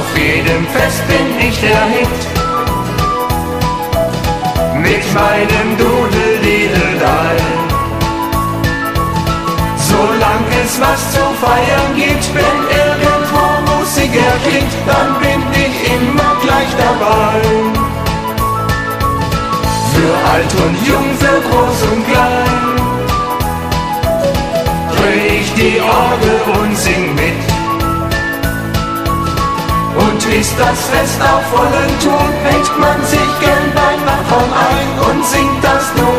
Auf jedem Fest bin ich der Hit. Mit meinem Dudel-Didel-Dall. Solang es was zu feiern gibt, wenn irgendwo Musik erklingt, dann bin ich immer gleich dabei. Für alt und jung, für groß und klein, dreh ich die Orgel und sing mit. Und ist das Fest auf vollen Ton, hängt man sich gern beim Nachbarn ein und singt das nur